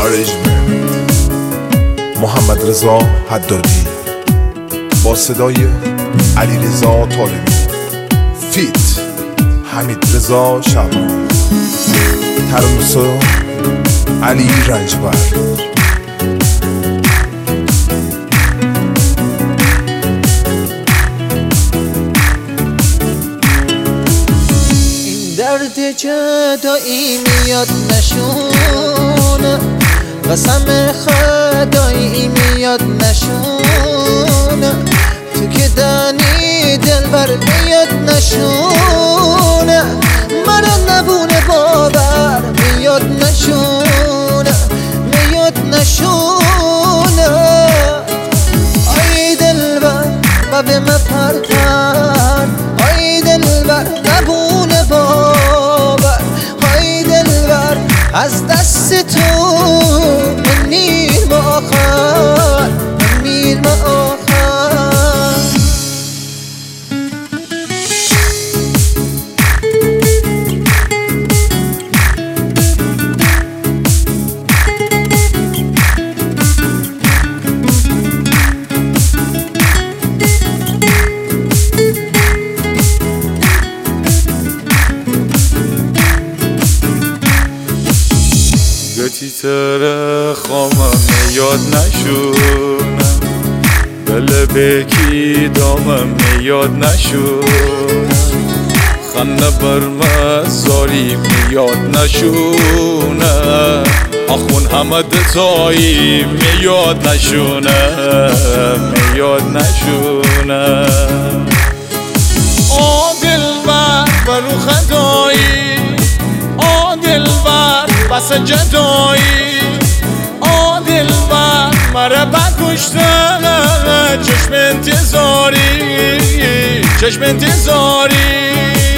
ارنجمنت محمد رضا حدادی با صدای علیرضا طالبی فیت حمید رضا شعبانی ترانه‌نویس علی رنجبر. درد جدایی میاد نشونه، قسم خدایی میاد نشونه، تو که دانی دلبر میاد نشونه، مرا نبونه باور میاد نشونه، میاد نشونه. آی دلبر و به مپرتر، آی دلبر نبونه باور، آی دلبر از دست تو من میر آخر، من میر آخر. تیتر خامم یاد نشونم، دل بکی دامم یاد نشونم، خنده بر مزاری یاد نشونم، آخون همه دتایی یاد نشونم، یاد نشونم. آ دلبر برو خدایی، آ دلبر بس جدایی، آ دلبر مرا بکشته چشم انتظاری، چشم انتظاری.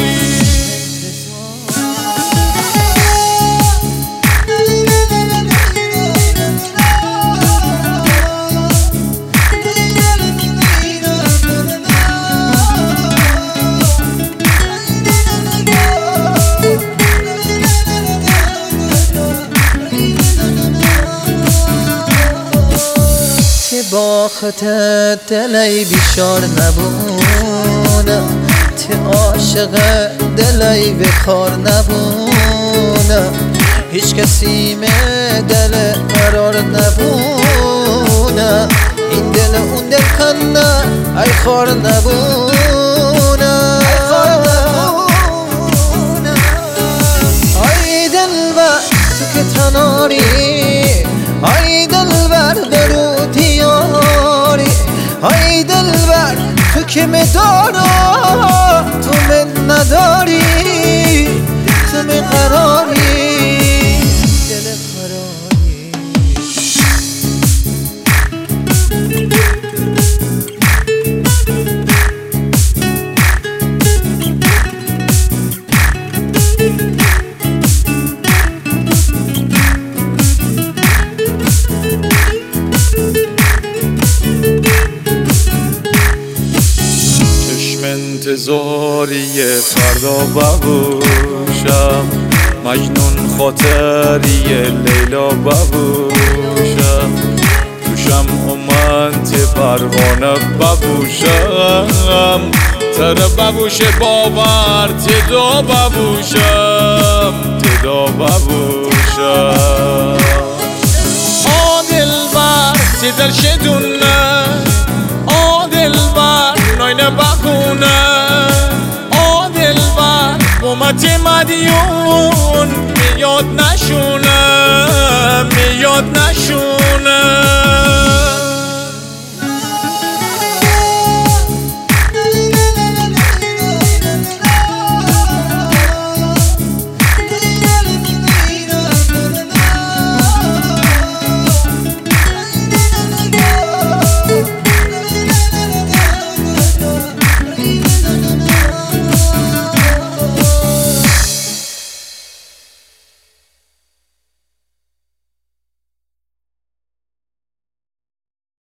با خطت دلی بیشار نبونه، تی عاشق دلی بخار نبونه، هیچ کسی من دل قرار نبونه، این دل اون دل کنه ای خار نبونه، ای دلبر تو که تناری، ای دلبر درو دیاری، ای دلبر تو که مدارا تو من نداری، تو من قراری، دل قراری. انتظاری فردا ببوشم، مجنون خاطری لیلا ببوشم، توشم اومد پروانه ببوشم، تر ببوشه باور تدا ببوشم، تدا ببوشم. آ دلبر تدر شدونه، آ دلبر ناینه بخونه، آ دلبر قومت مدیون میاد نشونه، میاد نشونه.